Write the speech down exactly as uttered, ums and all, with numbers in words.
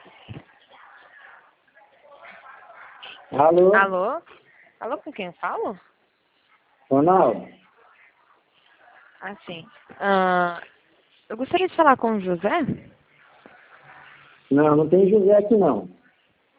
Alô? Alô? Alô, com quem eu falo? Ronaldo? Ah, sim. Ah, eu gostaria de falar com o José. Não, não tem José aqui não.